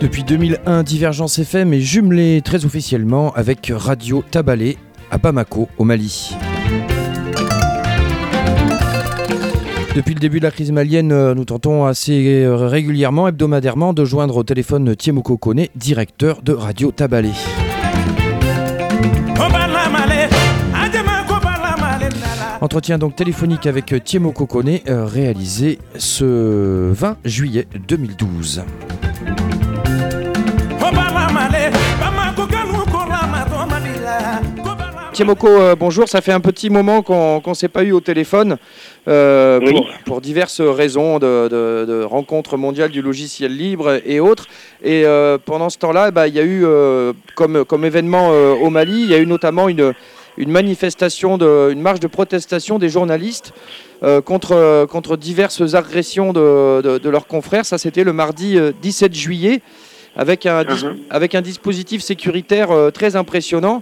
Depuis 2001, Divergence FM est jumelée très officiellement avec Radio Tabalé à Bamako, au Mali. Depuis le début de la crise malienne, nous tentons assez régulièrement, hebdomadairement, de joindre au téléphone Tiemoko Kone, directeur de Radio Tabalé. Entretien donc téléphonique avec Tiemoko Kone, réalisé ce 20 juillet 2012. Tiemoko, bonjour, ça fait un petit moment qu'on ne s'est pas eu au téléphone pour diverses raisons de rencontres mondiales du logiciel libre et autres. Et pendant ce temps-là, il y a eu comme événement au Mali, il y a eu notamment une manifestation, une marche de protestation des journalistes contre diverses agressions de leurs confrères. Ça, c'était le mardi 17 juillet. Avec un dispositif sécuritaire très impressionnant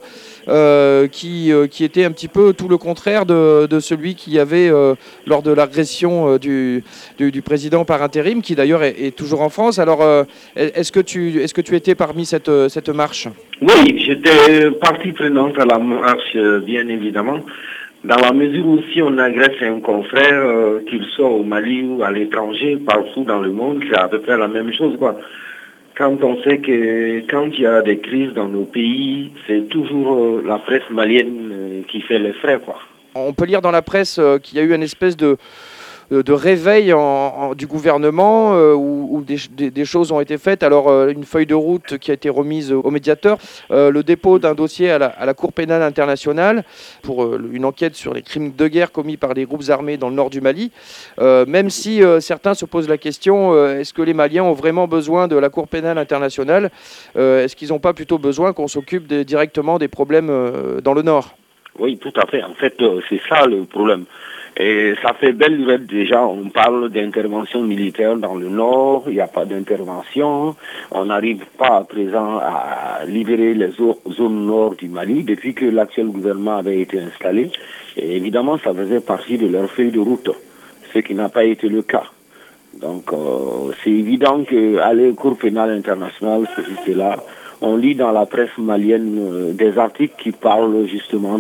qui était un petit peu tout le contraire de celui qu'il y avait lors de l'agression du président par intérim, qui d'ailleurs est toujours en France. Alors, est-ce que tu étais parmi cette marche ? Oui, j'étais partie prenante à la marche, bien évidemment. Dans la mesure où si on agresse un confrère, qu'il soit au Mali ou à l'étranger, partout dans le monde, c'est à peu près la même chose, quoi. Quand on sait que quand il y a des crises dans nos pays, c'est toujours la presse malienne qui fait les frais, quoi. On peut lire dans la presse qu'il y a eu une espèce de réveil du gouvernement où des choses ont été faites. Alors une feuille de route qui a été remise au médiateur, le dépôt d'un dossier à la Cour pénale internationale pour une enquête sur les crimes de guerre commis par les groupes armés dans le nord du Mali. Même si certains se posent la question, est-ce que les Maliens ont vraiment besoin de la Cour pénale internationale ? Est-ce qu'ils n'ont pas plutôt besoin qu'on s'occupe directement des problèmes dans le nord ? Oui, tout à fait. En fait, c'est ça le problème. Et ça fait belle lurette déjà, on parle d'intervention militaire dans le nord, il n'y a pas d'intervention, on n'arrive pas à présent à libérer les zones nord du Mali depuis que l'actuel gouvernement avait été installé. Et évidemment, ça faisait partie de leur feuille de route, ce qui n'a pas été le cas. Donc, c'est évident qu'aller aux Cour pénale internationale, c'est là. On lit dans la presse malienne des articles qui parlent justement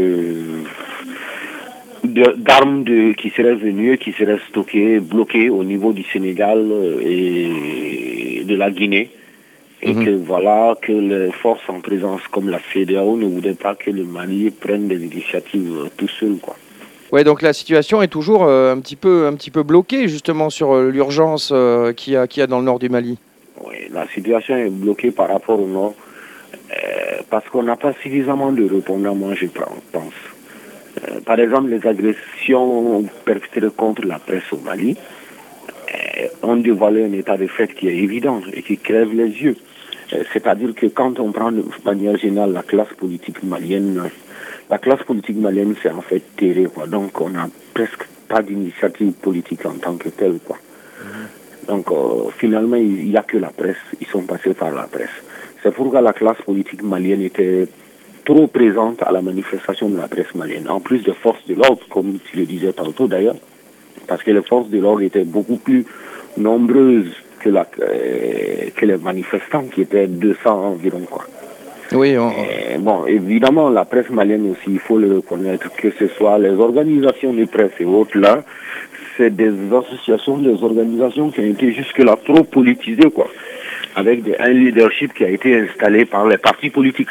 d'armes qui seraient venues, qui seraient stockées, bloquées au niveau du Sénégal et de la Guinée. Et que les forces en présence comme la CEDEAO ne voudraient pas que le Mali prenne des initiatives tout seul, quoi. Ouais, donc la situation est toujours un petit peu bloquée justement sur l'urgence qu'il y a dans le nord du Mali. Oui, la situation est bloquée par rapport au nord parce qu'on n'a pas suffisamment de répondants, moi je pense. Par exemple, les agressions perpétrées contre la presse au Mali ont dévoilé un état de fait qui est évident et qui crève les yeux. C'est-à-dire que quand on prend de manière générale la classe politique malienne c'est en fait terré, quoi. Donc on n'a presque pas d'initiative politique en tant que telle, quoi. Donc finalement, il n'y a que la presse, ils sont passés par la presse. C'est pourquoi la classe politique malienne était trop présente à la manifestation de la presse malienne, en plus des forces de l'ordre, comme tu le disais tantôt d'ailleurs, parce que les forces de l'ordre étaient beaucoup plus nombreuses que les manifestants, qui étaient 200 environ, quoi. Oui. Bon, évidemment, la presse malienne aussi, il faut le reconnaître, que ce soit les organisations de presse et autres là, c'est des associations, des organisations qui ont été jusque-là trop politisées, quoi, avec un leadership qui a été installé par les partis politiques.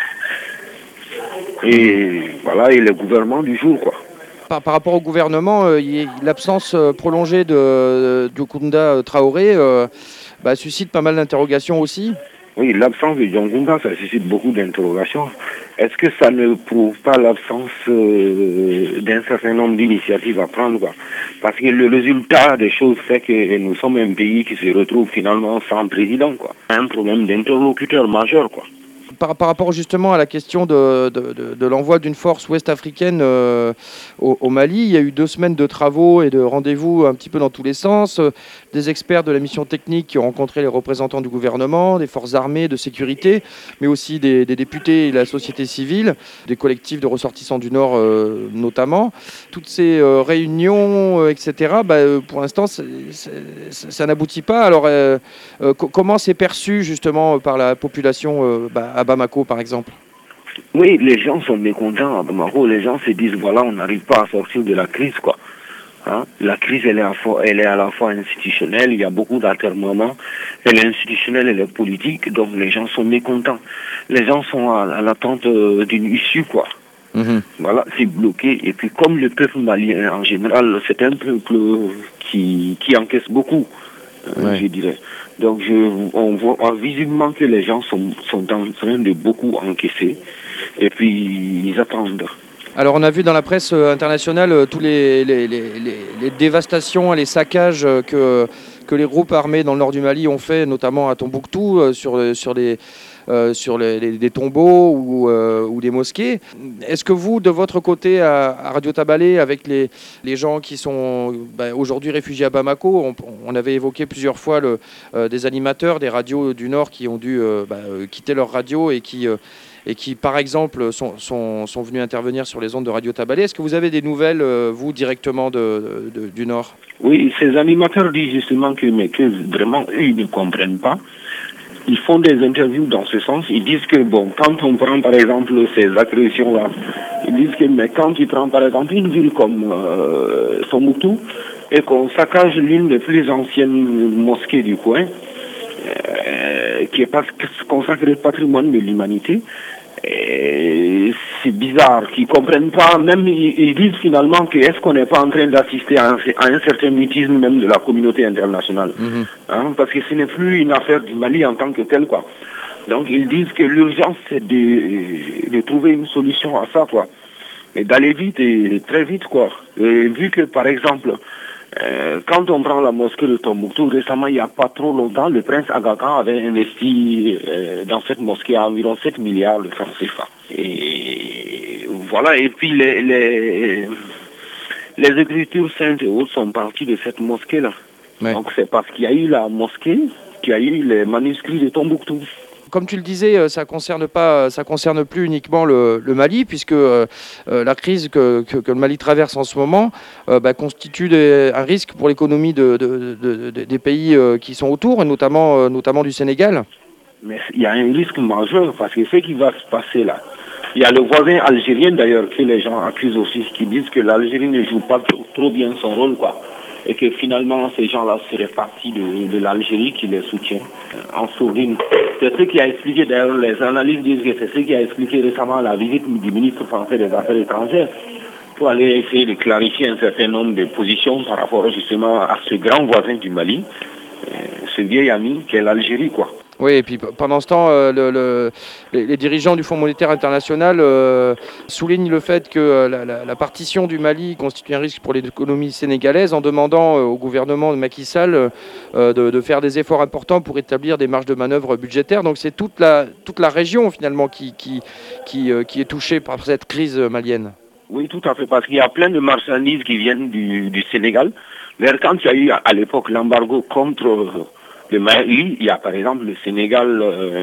Et voilà, et le gouvernement du jour, quoi. Par rapport au gouvernement, l'absence prolongée de Kounda Traoré suscite pas mal d'interrogations aussi. Oui, l'absence de Diongounda, ça suscite beaucoup d'interrogations. Est-ce que ça ne prouve pas l'absence d'un certain nombre d'initiatives à prendre, quoi? Parce que le résultat des choses fait que nous sommes un pays qui se retrouve finalement sans président, quoi. Un problème d'interlocuteur majeur, quoi. par rapport justement à la question de l'envoi d'une force ouest-africaine au Mali, il y a eu 2 semaines de travaux et de rendez-vous un petit peu dans tous les sens, des experts de la mission technique qui ont rencontré les représentants du gouvernement, des forces armées, de sécurité, mais aussi des députés et la société civile, des collectifs de ressortissants du Nord notamment. Toutes ces réunions, etc., pour l'instant, ça n'aboutit pas. Alors, comment c'est perçu justement par la population à Bamako, par exemple? Oui, les gens sont mécontents à Bamako. Les gens se disent, voilà, on n'arrive pas à sortir de la crise, quoi. Hein? La crise, elle est à la fois institutionnelle, il y a beaucoup d'atermoiements. Elle est institutionnelle, elle est politique, donc les gens sont mécontents. Les gens sont à l'attente d'une issue, quoi. Voilà, c'est bloqué. Et puis comme le peuple malien en général, c'est un peuple qui encaisse beaucoup, je dirais. Donc on voit visiblement que les gens sont en train de beaucoup encaisser. Et puis ils attendent. Alors on a vu dans la presse internationale tous les dévastations et les saccages que les groupes armés dans le nord du Mali ont fait, notamment à Tombouctou, sur des tombeaux ou des mosquées. Est-ce que vous, de votre côté, à Radio Tabalé, avec les gens qui sont aujourd'hui réfugiés à Bamako, on avait évoqué plusieurs fois des animateurs des radios du Nord qui ont dû quitter leur radio et qui, par exemple, sont venus intervenir sur les ondes de Radio Tabalé. Est-ce que vous avez des nouvelles, vous, directement du Nord? Oui, ces animateurs disent justement que vraiment, eux, ils ne comprennent pas. Ils font des interviews dans ce sens. Ils disent que, bon, quand on prend, par exemple, ces agressions-là, ils disent que, mais quand tu prends, par exemple, une ville comme Tombouctou, et qu'on saccage l'une des plus anciennes mosquées du coin, qui est consacrée au patrimoine de l'humanité, c'est bizarre, qu'ils ne comprennent pas, même ils disent finalement que est-ce qu'on n'est pas en train d'assister à un certain mutisme même de la communauté internationale, parce que ce n'est plus une affaire du Mali en tant que telle, quoi. Donc ils disent que l'urgence c'est de trouver une solution à ça, quoi, et d'aller vite et très vite, quoi. Et vu que par exemple quand on prend la mosquée de Tombouctou, récemment, il n'y a pas trop longtemps, le prince Aga Khan avait investi dans cette mosquée à environ 7 milliards de francs CFA. Et voilà, et puis les écritures saintes et autres sont parties de cette mosquée-là. Ouais. Donc c'est parce qu'il y a eu la mosquée qu'il y a eu les manuscrits de Tombouctou. Comme tu le disais, ça concerne plus uniquement le Mali, puisque la crise que le Mali traverse en ce moment constitue un risque pour l'économie des pays qui sont autour, et notamment du Sénégal. Mais il y a un risque majeur, parce que ce qui va se passer là, il y a le voisin algérien d'ailleurs que les gens accusent aussi, qui disent que l'Algérie ne joue pas trop bien son rôle, quoi. Et que finalement ces gens-là seraient partis de l'Algérie qui les soutient en sourdine. C'est ce qui a expliqué, d'ailleurs les analystes disent que c'est ce qui a expliqué récemment la visite du ministre français des Affaires étrangères pour aller essayer de clarifier un certain nombre de positions par rapport justement à ce grand voisin du Mali, ce vieil ami qu'est l'Algérie, quoi. Oui, et puis pendant ce temps, les dirigeants du Fonds monétaire international soulignent le fait que la partition du Mali constitue un risque pour l'économie sénégalaise, en demandant au gouvernement de Macky Sall de faire des efforts importants pour établir des marges de manœuvre budgétaires. Donc c'est toute la région finalement qui est touchée par cette crise malienne. Oui, tout à fait, parce qu'il y a plein de marchandises qui viennent du Sénégal. Vers quand il y a eu à l'époque l'embargo contre le Mali, il y a par exemple le Sénégal,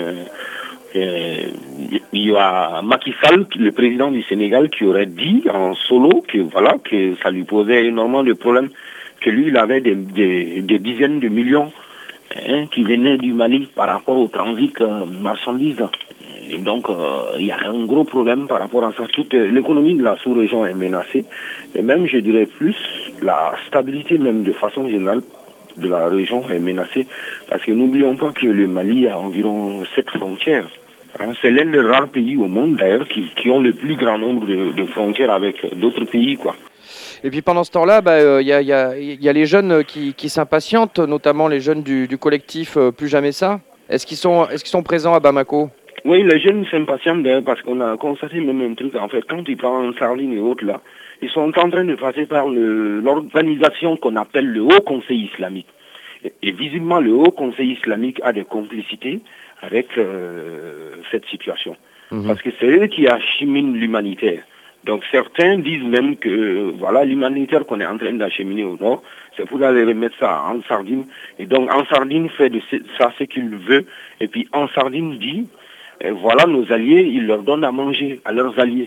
il y a Macky Sall, le président du Sénégal, qui aurait dit en solo que voilà, que ça lui posait énormément de problèmes, que lui il avait des dizaines de millions qui venaient du Mali par rapport au transit marchandises. Et donc il y a un gros problème par rapport à ça. Toute l'économie de la sous-région est menacée, et même je dirais plus la stabilité même de façon générale de la région est menacée, parce que n'oublions pas que le Mali a environ 7 frontières. C'est l'un des rares pays au monde d'ailleurs qui ont le plus grand nombre de frontières avec d'autres pays, quoi. Et puis pendant ce temps-là, y a les jeunes qui s'impatientent, notamment les jeunes du collectif Plus Jamais Ça. Est-ce qu'ils sont présents à Bamako? Oui, les jeunes s'impatientent d'ailleurs, parce qu'on a constaté même un truc, en fait, quand ils prennent Sarline et autres là, ils sont en train de passer par l'organisation qu'on appelle le Haut Conseil islamique. Et visiblement, le Haut Conseil islamique a des complicités avec cette situation. Parce que c'est eux qui acheminent l'humanitaire. Donc certains disent même que voilà, l'humanitaire qu'on est en train d'acheminer au nord, c'est pour aller remettre ça en sardine. Et donc en sardine fait de ça ce qu'il veut. Et puis en sardine dit, voilà nos alliés, il leur donne à manger à leurs alliés.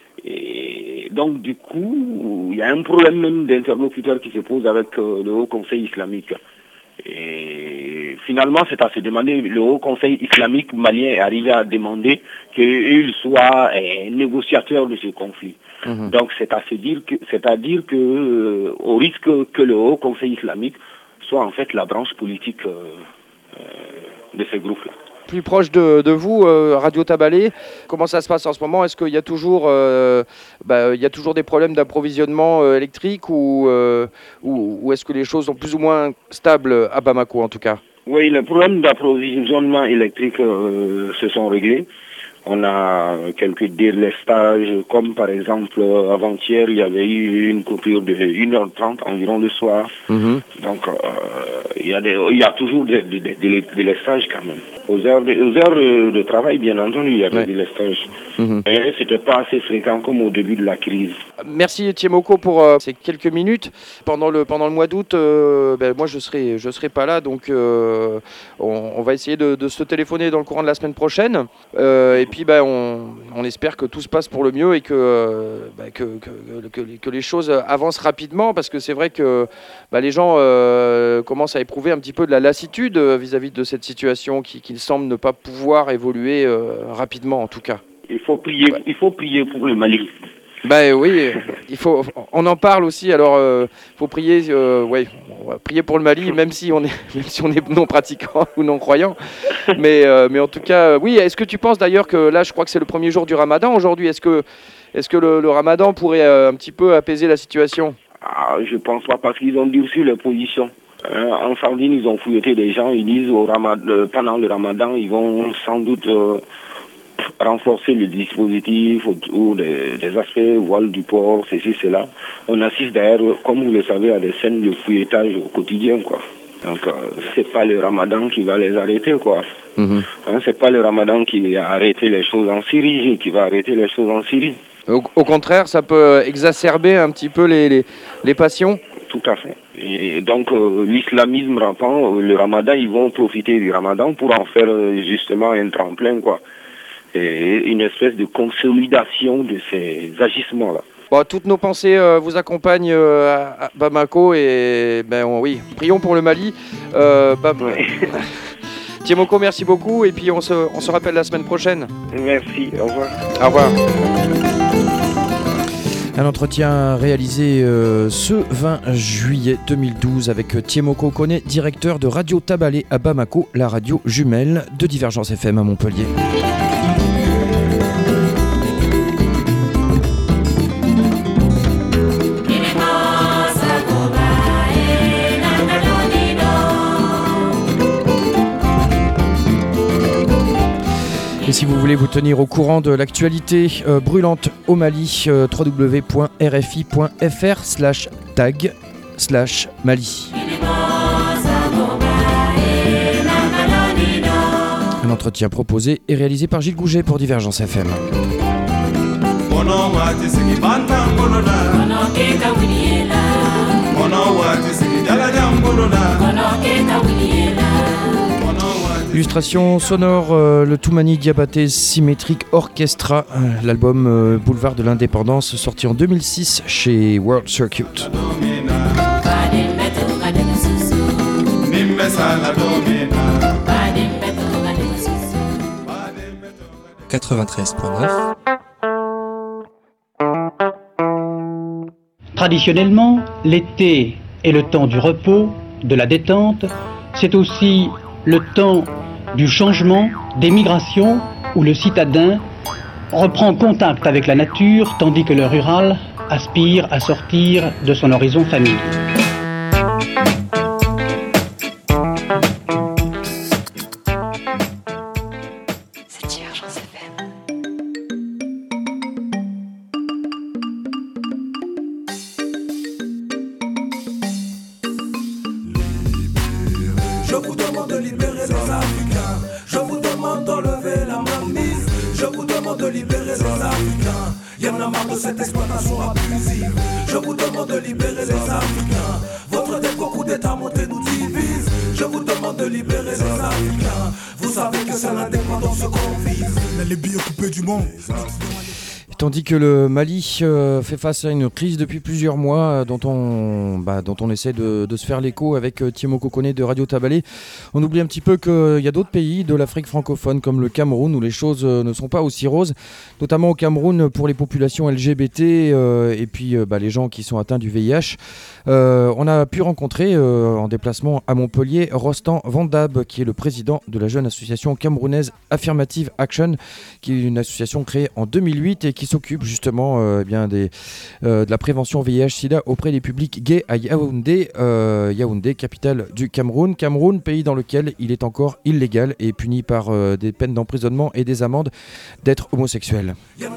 Et donc du coup, il y a un problème même d'interlocuteur qui se pose avec le Haut Conseil islamique. Et finalement, c'est à se demander, le Haut Conseil islamique malien est arrivé à demander qu'il soit négociateur de ce conflit. Donc c'est-à-dire que au risque que le Haut Conseil islamique soit en fait la branche politique de ce groupe-là. Plus proche de vous, Radio Tabalé, comment ça se passe en ce moment? Est-ce qu'il y a toujours, des problèmes d'approvisionnement électrique ou est-ce que les choses sont plus ou moins stables à Bamako en tout cas? Oui, les problèmes d'approvisionnement électrique se sont réglés. On a quelques délestages, comme par exemple avant-hier, il y avait eu une coupure de 1h30 environ le soir. Donc il y a toujours des délestages quand même. Aux heures de travail, bien entendu, il y a des délestages. Mais c'était pas assez fréquent comme au début de la crise. Merci Tiemoko pour ces quelques minutes. Pendant le mois d'août, moi je serai pas là, donc on va essayer de se téléphoner dans le courant de la semaine prochaine. Et puis on espère que tout se passe pour le mieux et que les choses avancent rapidement, parce que c'est vrai que les gens commencent à éprouver un petit peu de la lassitude vis-à-vis de cette situation qui semble ne pas pouvoir évoluer rapidement en tout cas. Il faut prier pour le Mali. Oui, on en parle aussi. Alors, faut prier. On va prier pour le Mali, même si on est non pratiquant ou non croyant. Mais en tout cas, oui. Est-ce que tu penses d'ailleurs que là, je crois que c'est le premier jour du Ramadan aujourd'hui. Est-ce que le Ramadan pourrait un petit peu apaiser la situation? Je pense pas, parce qu'ils ont durci les positions. En Sardine, ils ont fouilletté des gens. Ils disent pendant le Ramadan, ils vont sans doute renforcer le dispositif autour des aspects voile du port, ceci, cela. On assiste d'ailleurs, comme vous le savez, à des scènes de fouillettage au quotidien, quoi. Donc, c'est pas le Ramadan qui va les arrêter, quoi. C'est pas le Ramadan qui a arrêté les choses en Syrie, qui va arrêter les choses en Syrie. Au contraire, ça peut exacerber un petit peu les passions. Tout à fait. Et donc, l'islamisme rampant, le Ramadan, ils vont profiter du Ramadan pour en faire justement un tremplin, quoi. Et une espèce de consolidation de ces agissements-là. Toutes nos pensées vous accompagnent à Bamako et oui, prions pour le Mali. Tiemoko, merci beaucoup et puis on se rappelle la semaine prochaine. Merci, au revoir. Au revoir. Un entretien réalisé ce 20 juillet 2012 avec Tiemoko Kone, directeur de Radio Tabalé à Bamako, la radio jumelle de Divergence FM à Montpellier. Et si vous voulez vous tenir au courant de l'actualité brûlante au Mali, www.rfi.fr/tag/Mali. Un entretien proposé et réalisé par Gilles Gouget pour Divergence FM. Illustration sonore, le Toumani Diabaté Symétrique Orchestra, l'album Boulevard de l'Indépendance, sorti en 2006 chez World Circuit. 93.9. Traditionnellement, l'été est le temps du repos, de la détente. C'est aussi le temps du changement, des migrations, où le citadin reprend contact avec la nature, tandis que le rural aspire à sortir de son horizon familier. C'est Divergence FM. Je vous demande de libérer les Africains. Je vous demande cette exploitation abusive. Je vous demande de libérer les Africains. Votre coup d'État monté nous divise. Je vous demande de libérer les Africains. Vous savez que c'est l'indépendance qu'on vise. La Libye est coupée du monde. Tandis que le Mali fait face à une crise depuis plusieurs mois dont on essaie de se faire l'écho avec Thiemo Kokone de Radio Tabalé. On oublie un petit peu qu'il y a d'autres pays de l'Afrique francophone comme le Cameroun où les choses ne sont pas aussi roses, notamment au Cameroun pour les populations LGBT et puis les gens qui sont atteints du VIH. On a pu rencontrer en déplacement à Montpellier Rostand Vandab qui est le président de la jeune association camerounaise Affirmative Action qui est une association créée en 2008 et qui s'occupe justement de la prévention VIH-Sida auprès des publics gays à Yaoundé, capitale du Cameroun. Cameroun, pays dans lequel il est encore illégal et puni par des peines d'emprisonnement et des amendes d'être homosexuel. Je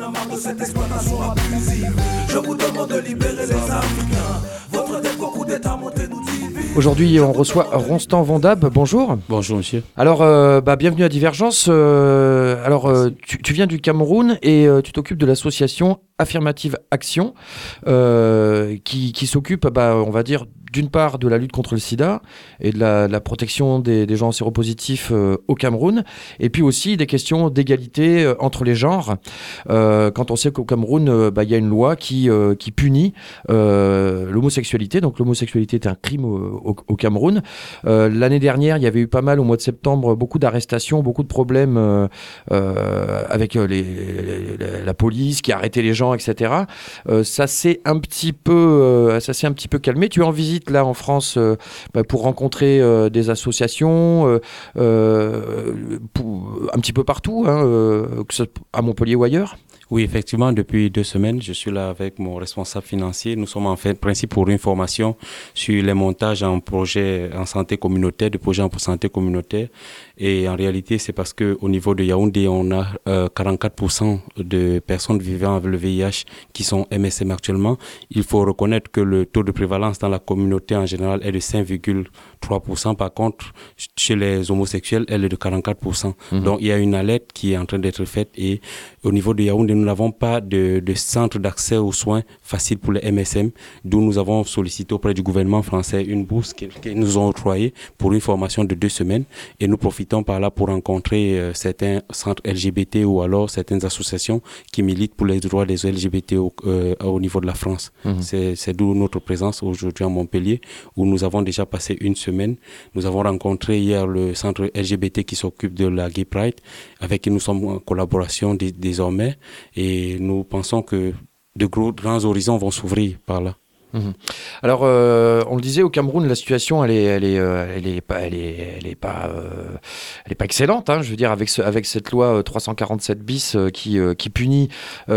vous demande de libérer les Africains. Votre coup d'État monté nous divise. Aujourd'hui, on reçoit Rostand Vandab. Bonjour. Bonjour, monsieur. Alors, bienvenue à Divergence. Tu viens du Cameroun et tu t'occupes de l'association Affirmative Action qui s'occupe, on va dire, d'une part de la lutte contre le sida et de la protection des gens séropositifs au Cameroun, et puis aussi des questions d'égalité entre les genres. Quand on sait qu'au Cameroun, il y a une loi qui punit l'homosexualité. Donc l'homosexualité est un crime au Cameroun. L'année dernière, il y avait eu pas mal, au mois de septembre, beaucoup d'arrestations, beaucoup de problèmes avec la police qui a arrêté les gens, etc. Ça s'est un petit peu calmé. Tu es en visite là en France pour rencontrer des associations un petit peu partout, que ce soit à Montpellier ou ailleurs. Oui, effectivement, depuis 2 semaines, je suis là avec mon responsable financier. Nous sommes en fait principe pour une formation sur les montages en projet en santé communautaire, de projets en santé communautaire. Et en réalité, c'est parce que au niveau de Yaoundé, on a 44% de personnes vivant avec le VIH qui sont MSM actuellement. Il faut reconnaître que le taux de prévalence dans la communauté en général est de 5,3%. Par contre, chez les homosexuels, elle est de 44%. Donc, il y a une alerte qui est en train d'être faite. Et au niveau de Yaoundé, nous n'avons pas de centre d'accès aux soins facile pour les MSM, d'où nous avons sollicité auprès du gouvernement français une bourse qu'ils nous ont octroyée pour une formation de 2 semaines. Et nous profitons par là pour rencontrer certains centres LGBT ou alors certaines associations qui militent pour les droits des LGBT au niveau de la France. C'est d'où notre présence aujourd'hui à Montpellier, où nous avons déjà passé 1 semaine. Nous avons rencontré hier le centre LGBT qui s'occupe de la Gay Pride, avec qui nous sommes en collaboration désormais. Et nous pensons que de grands horizons vont s'ouvrir par là. Alors, on le disait, au Cameroun, la situation, elle est pas excellente. Je veux dire, avec cette loi 347 bis qui punit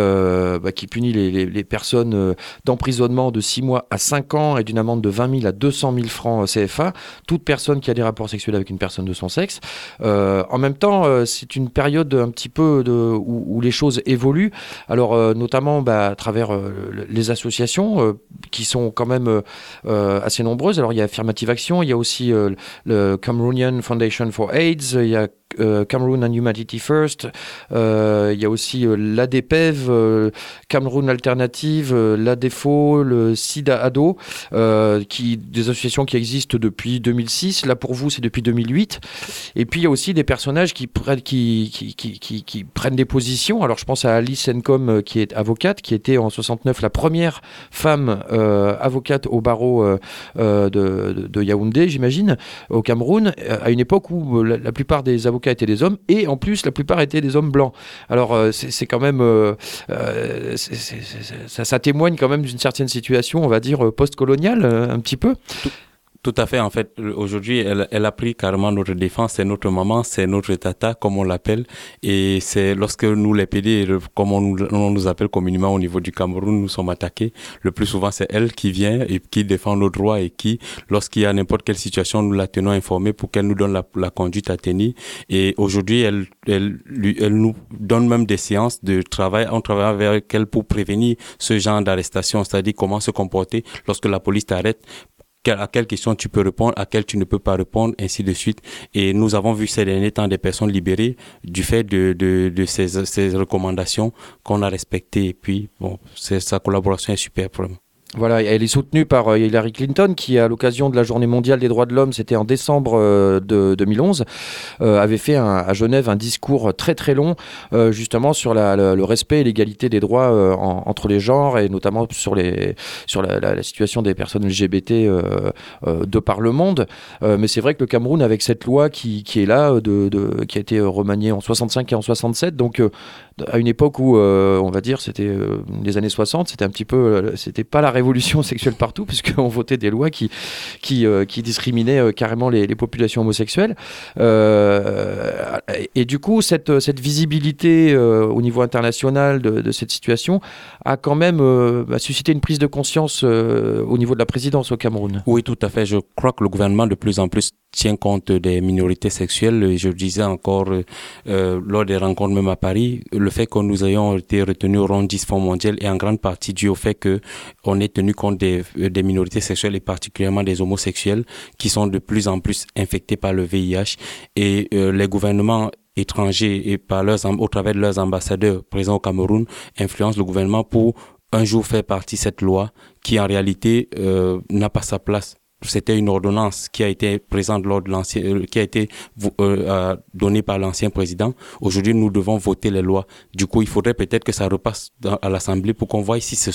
les personnes d'emprisonnement de 6 mois à 5 ans et d'une amende de 20 000 à 200 000 francs CFA. Toute personne qui a des rapports sexuels avec une personne de son sexe. En même temps, c'est une période un petit peu où les choses évoluent. Alors, notamment à travers les associations qui sont quand même assez nombreuses. Alors il y a Affirmative Action, il y a aussi le Cameroonian Foundation for AIDS, il y a Cameroon and Humanity First, il y a aussi l'ADPEV, Cameroun Alternative, l'ADEFO, le SIDA Ado, des associations qui existent depuis 2006. Là pour vous c'est depuis 2008. Et puis il y a aussi des personnages qui prennent des positions. Alors je pense à Alice Nkom qui est avocate, qui était en 69 la première femme avocate au barreau de Yaoundé, j'imagine, au Cameroun, à une époque où la plupart des avocats étaient des hommes et en plus la plupart étaient des hommes blancs. Alors c'est quand même ça témoigne quand même d'une certaine situation, on va dire post-coloniale un petit peu. Tout à fait. En fait, aujourd'hui, elle a pris carrément notre défense. C'est notre maman, c'est notre tata, comme on l'appelle. Et c'est lorsque nous, les PD, comme on nous appelle communément au niveau du Cameroun, nous sommes attaqués. Le plus souvent, c'est elle qui vient et qui défend nos droits et qui, lorsqu'il y a n'importe quelle situation, nous la tenons informée pour qu'elle nous donne la conduite à tenir. Et aujourd'hui, elle nous donne même des séances de travail. On travaille avec elle pour prévenir ce genre d'arrestation, c'est-à-dire comment se comporter lorsque la police t'arrête. à quelle question tu peux répondre, à quelle tu ne peux pas répondre, ainsi de suite. Et nous avons vu ces derniers temps des personnes libérées du fait de ces recommandations qu'on a respectées. Et puis, bon, sa collaboration est super, vraiment. Voilà, elle est soutenue par Hillary Clinton qui, à l'occasion de la Journée mondiale des droits de l'homme, c'était en décembre de 2011, avait fait à Genève un discours très très long justement sur le respect et l'égalité des droits entre les genres et notamment sur la situation des personnes LGBT de par le monde. Mais c'est vrai que le Cameroun, avec cette loi qui est là, qui a été remaniée en 65 et en 67, donc à une époque où, on va dire, c'était les années 60, c'était un petit peu, c'était pas la révolution sexuelle partout, puisqu'on votait des lois qui discriminaient carrément les populations homosexuelles. Et du coup, cette visibilité au niveau international de cette situation a quand même suscité une prise de conscience au niveau de la présidence au Cameroun. Oui, tout à fait. Je crois que le gouvernement de plus en plus tient compte des minorités sexuelles. Je disais encore lors des rencontres même à Paris, le fait que nous ayons été retenus au rang 10 Fonds mondial est en grande partie dû au fait qu'on ait tenu compte des minorités sexuelles et particulièrement des homosexuels qui sont de plus en plus infectés par le VIH. Et les gouvernements étrangers et au travers de leurs ambassadeurs présents au Cameroun influencent le gouvernement pour un jour faire partie de cette loi qui en réalité n'a pas sa place. C'était une ordonnance qui a été présente lors de qui a été donnée par l'ancien président. Aujourd'hui, nous devons voter les lois. Du coup, il faudrait peut-être que ça repasse à l'Assemblée pour qu'on voie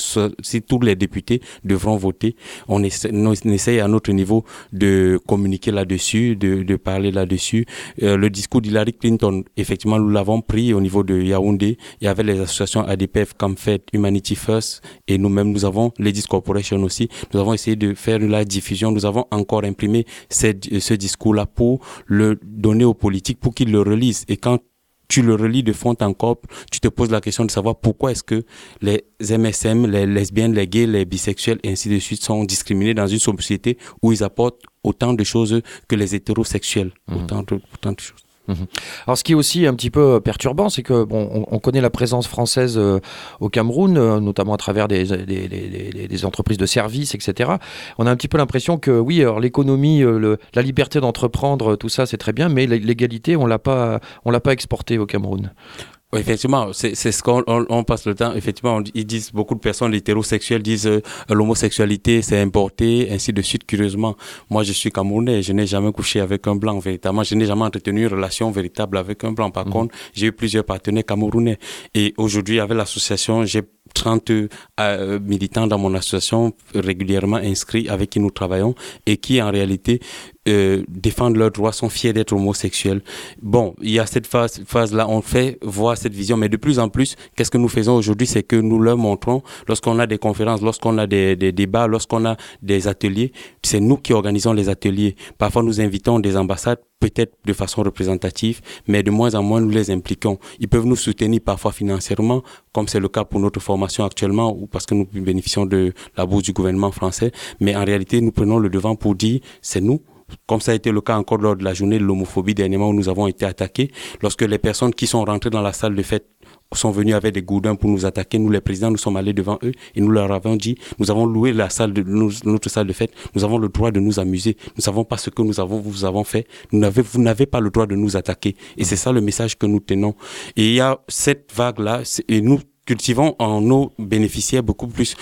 si tous les députés devront voter. On essaye à notre niveau de communiquer là-dessus, de parler là-dessus. Le discours d'Hillary Clinton, effectivement, nous l'avons pris au niveau de Yaoundé. Il y avait les associations ADPF, CAMFED, Humanity First et nous-mêmes, nous avons Ladies Corporation aussi. Nous avons essayé de faire la diffusion. Nous avons encore imprimé ce discours-là pour le donner aux politiques pour qu'ils le relisent. Et quand tu le relis de fond en comble, tu te poses la question de savoir pourquoi est-ce que les MSM, les lesbiennes, les gays, les bisexuels et ainsi de suite sont discriminés dans une société où ils apportent autant de choses que les hétérosexuels. Autant de choses. Alors, ce qui est aussi un petit peu perturbant, c'est que on connaît la présence française au Cameroun, notamment à travers des entreprises de services, etc. On a un petit peu l'impression que oui, alors l'économie, la liberté d'entreprendre, tout ça, c'est très bien, mais l'égalité, on l'a pas exporté au Cameroun. Oui, effectivement, c'est ce qu'on passe le temps. Effectivement, ils disent, beaucoup de personnes hétérosexuelles disent l'homosexualité c'est importé, ainsi de suite. Curieusement, moi je suis camerounais, je n'ai jamais couché avec un blanc véritablement, je n'ai jamais entretenu une relation véritable avec un blanc. Par contre, j'ai eu plusieurs partenaires camerounais. Et aujourd'hui, avec l'association, j'ai 30 militants dans mon association régulièrement inscrits avec qui nous travaillons et qui en réalité défendent leurs droits, sont fiers d'être homosexuels. Bon, il y a cette phase-là, on fait voir cette vision, mais de plus en plus, qu'est-ce que nous faisons aujourd'hui, c'est que nous leur montrons, lorsqu'on a des conférences, lorsqu'on a des débats, lorsqu'on a des ateliers, c'est nous qui organisons les ateliers. Parfois, nous invitons des ambassades, peut-être de façon représentative, mais de moins en moins nous les impliquons. Ils peuvent nous soutenir parfois financièrement, comme c'est le cas pour notre formation actuellement, ou parce que nous bénéficions de la bourse du gouvernement français, mais en réalité, nous prenons le devant pour dire, c'est nous. Comme ça a été le cas encore lors de la journée de l'homophobie dernièrement où nous avons été attaqués. Lorsque les personnes qui sont rentrées dans la salle de fête sont venues avec des gourdins pour nous attaquer, nous les présidents, nous sommes allés devant eux et nous leur avons dit, nous avons loué notre salle de fête, nous avons le droit de nous amuser, nous savons pas ce que vous avons fait, vous n'avez pas le droit de nous attaquer. Et c'est ça le message que nous tenons. Et il y a cette vague-là, et nous cultivons en nos bénéficiaires beaucoup plus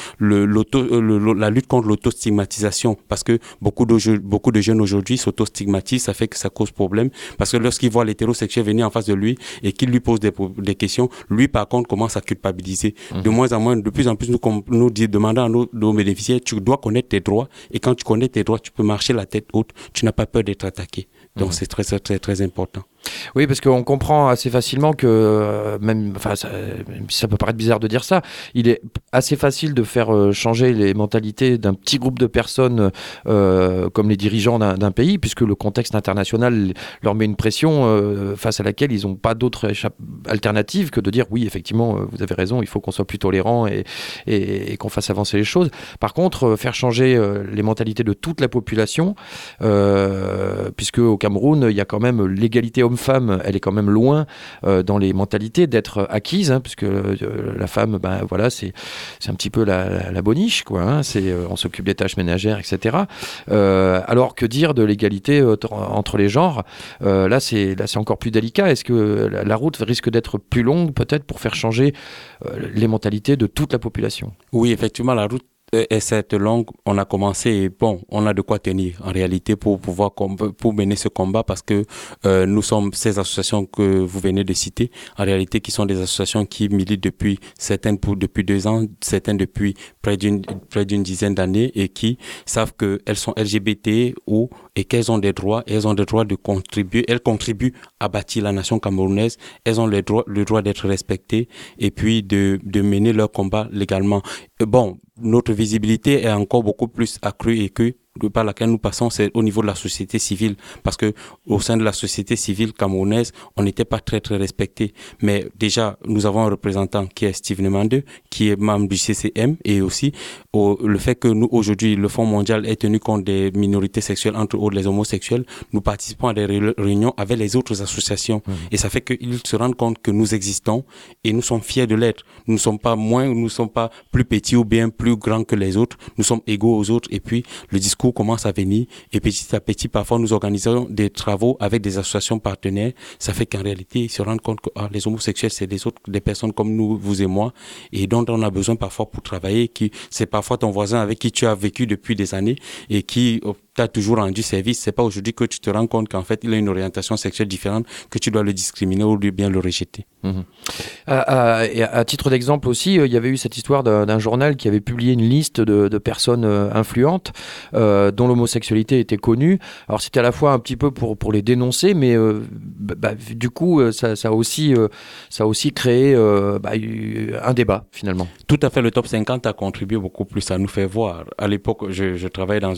la lutte contre l'autostigmatisation, parce que beaucoup de jeunes aujourd'hui s'autostigmatisent, ça fait que ça cause problème, parce que lorsqu'ils voient l'hétérosexuel venir en face de lui et qu'il lui pose des questions, lui par contre commence à culpabiliser. De moins en moins, de plus en plus, nous demandons à nos bénéficiaires, tu dois connaître tes droits, et quand tu connais tes droits, tu peux marcher la tête haute, tu n'as pas peur d'être attaqué. Donc c'est très, très, très important. Oui, parce qu'on comprend assez facilement que, même si ça peut paraître bizarre de dire ça, il est assez facile de faire changer les mentalités d'un petit groupe de personnes comme les dirigeants d'un pays, puisque le contexte international leur met une pression face à laquelle ils n'ont pas d'autre alternative que de dire oui, effectivement, vous avez raison, il faut qu'on soit plus tolérant et qu'on fasse avancer les choses. Par contre, faire changer les mentalités de toute la population, puisque au Cameroun, il y a quand même l'égalité homme homme-femme, elle est quand même loin dans les mentalités d'être acquise, hein, puisque la femme, voilà, c'est un petit peu la boniche, quoi. Hein, on s'occupe des tâches ménagères, etc. Alors que dire de l'égalité entre les genres, là c'est encore plus délicat. Est-ce que la route risque d'être plus longue, peut-être, pour faire changer les mentalités de toute la population? Oui, effectivement, la route est cette longue. On a commencé et on a de quoi tenir en réalité pour mener ce combat, parce que nous sommes ces associations que vous venez de citer, en réalité qui sont des associations qui militent certaines depuis 2 ans, certaines depuis près d'une dizaine d'années, et qui savent qu'elles sont LGBT et qu'elles ont des droits, et elles ont le droit de contribuer, elles contribuent à bâtir la nation camerounaise, elles ont le droit d'être respectées et puis de mener leur combat légalement. Notre visibilité est encore beaucoup plus accrue et que par laquelle nous passons, c'est au niveau de la société civile, parce que au sein de la société civile camerounaise, on n'était pas très très respecté. Mais déjà, nous avons un représentant qui est Steve Nemande, qui est membre du CCM, et aussi le fait que nous aujourd'hui, le Fonds mondial ait tenu compte des minorités sexuelles, entre autres les homosexuels, nous participons à des réunions avec les autres associations, et ça fait qu'ils se rendent compte que nous existons et nous sommes fiers de l'être. Nous ne sommes pas moins, nous ne sommes pas plus petits ou bien plus grands que les autres. Nous sommes égaux aux autres, et puis le discours commence à venir, et petit à petit, parfois nous organisons des travaux avec des associations partenaires. Ça fait qu'en réalité, ils se rendent compte que les homosexuels, c'est des personnes comme nous, vous et moi, et dont on a besoin parfois pour travailler, c'est parfois ton voisin avec qui tu as vécu depuis des années et qui t'a toujours rendu service. C'est pas aujourd'hui que tu te rends compte qu'en fait, il a une orientation sexuelle différente, que tu dois le discriminer ou bien le rejeter. À titre d'exemple aussi, il y avait eu cette histoire d'un journal qui avait publié une liste de personnes influentes dont l'homosexualité était connue. Alors c'était à la fois un petit peu pour les dénoncer, mais du coup ça a aussi créé un débat finalement. Tout à fait, le top 50 a contribué beaucoup plus à nous faire voir. À l'époque, je travaillais dans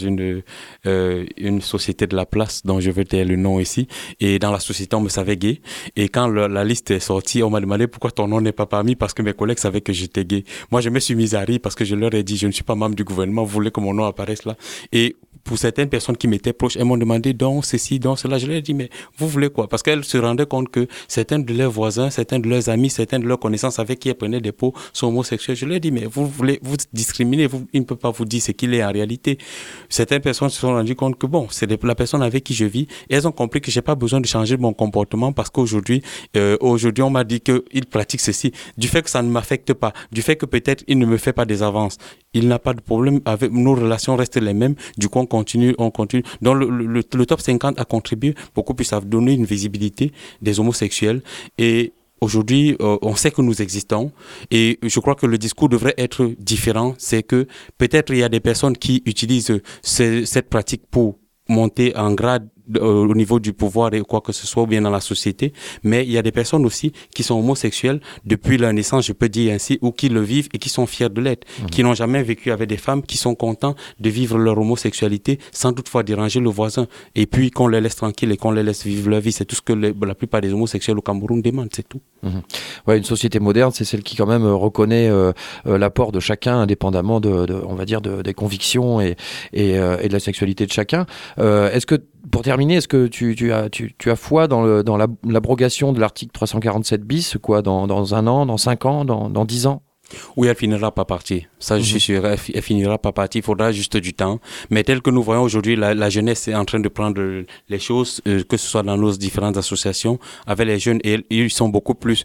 une société de la place dont je vais taire le nom ici, et dans la société on me savait gay, et quand la liste est sortie, on m'a demandé pourquoi ton nom n'est pas parmi, parce que mes collègues savaient que j'étais gay. Moi je me suis mis à rire parce que je leur ai dit je ne suis pas membre du gouvernement, vous voulez que mon nom apparaisse là? Et pour certaines personnes qui m'étaient proches, elles m'ont demandé donc ceci, donc cela. Je leur ai dit mais vous voulez quoi? Parce qu'elles se rendaient compte que certains de leurs voisins, certains de leurs amis, certains de leurs connaissances avec qui elles prenaient des pots sont homosexuels. Je leur ai dit mais vous voulez vous discriminer, il ne peut pas vous dire ce qu'il est en réalité. Certaines personnes se sont rendues compte que c'est la personne avec qui je vis, et elles ont compris que j'ai pas besoin de changer mon comportement parce qu'aujourd'hui on m'a dit qu'il pratique ceci, du fait que ça ne m'affecte pas, du fait que peut-être il ne me fait pas des avances, il n'a pas de problème, avec nos relations restent les mêmes, du coup on continue. Donc le top 50 a contribué beaucoup plus à donner une visibilité des homosexuels, et aujourd'hui, on sait que nous existons, et je crois que le discours devrait être différent. C'est que peut-être il y a des personnes qui utilisent cette pratique pour monter en grade au niveau du pouvoir et quoi que ce soit, ou bien dans la société, mais il y a des personnes aussi qui sont homosexuelles depuis leur naissance, je peux dire ainsi, ou qui le vivent et qui sont fiers de l'être, qui n'ont jamais vécu avec des femmes, qui sont contents de vivre leur homosexualité sans toutefois déranger le voisin, et puis qu'on les laisse tranquilles et qu'on les laisse vivre leur vie. C'est tout ce que la plupart des homosexuels au Cameroun demandent, c'est tout. Ouais, une société moderne, c'est celle qui quand même reconnaît l'apport de chacun, indépendamment on va dire des convictions et de la sexualité de chacun. Est-ce que, pour terminer, est-ce que tu as foi dans l'abrogation de l'article 347 bis, quoi, dans 1 an, dans 5 ans, dans 10 ans? Oui, elle finira par partir. Ça, je suis sûr, elle finira par partir. Il faudra juste du temps. Mais tel que nous voyons aujourd'hui, la jeunesse est en train de prendre les choses, que ce soit dans nos différentes associations, avec les jeunes, et ils sont beaucoup plus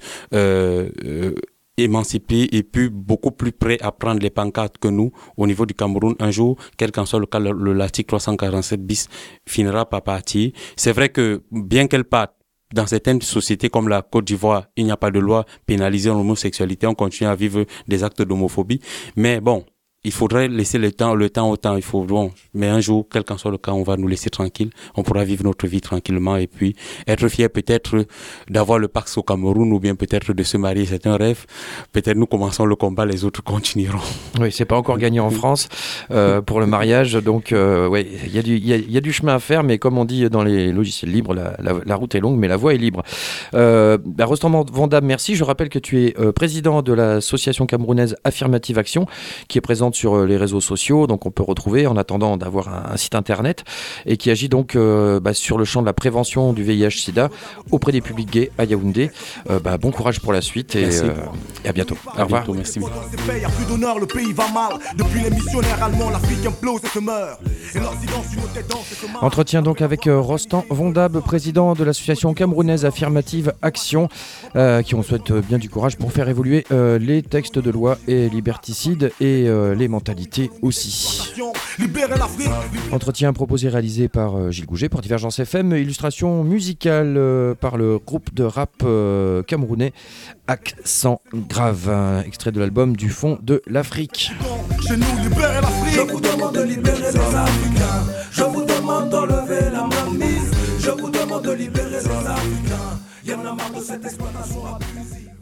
émancipés et puis beaucoup plus prêts à prendre les pancartes que nous au niveau du Cameroun. Un jour, quel qu'en soit le cas, l'article 347 bis finira par partir. C'est vrai que bien qu'elle parte, dans certaines sociétés comme la Côte d'Ivoire, il n'y a pas de loi pénalisant l'homosexualité, on continue à vivre des actes d'homophobie. Mais il faudrait laisser le temps au temps. Mais un jour, quel qu'en soit le cas, on va nous laisser tranquille. On pourra vivre notre vie tranquillement et puis être fier peut-être d'avoir le Pax au Cameroun, ou bien peut-être de se marier. C'est un rêve. Peut-être nous commençons le combat, les autres continueront. Oui, c'est pas encore gagné en France pour le mariage. Donc, il y a du chemin à faire, mais comme on dit dans les logiciels libres, la route est longue, mais la voie est libre. Rostand Vandame, merci. Je rappelle que tu es président de l'association camerounaise Affirmative Action, qui est présente présente sur les réseaux sociaux, donc on peut retrouver en attendant d'avoir un site internet, et qui agit donc sur le champ de la prévention du VIH/SIDA auprès des publics gays à Yaoundé. Bon courage pour la suite et à bientôt. Au revoir. Bientôt, merci. Le pays va mal. Depuis les missionnaires allemands, l'Afrique implose et se meurt. Entretien donc avec Rostand Vondab, président de l'association camerounaise Affirmative Action, qui on souhaite bien du courage pour faire évoluer les textes de loi et liberticides et les mentalités aussi. Entretien proposé et réalisé par Gilles Gouget pour Divergence FM, illustration musicale par le groupe de rap camerounais Accent Grave, extrait de l'album Du fond de l'Afrique. Chez nous, libérez l'Afrique. Je vous demande de libérer les Africains. Je vous demande d'enlever la mainmise. Je vous demande de libérer les Africains. Y'en a marre de cette exploitation abusive.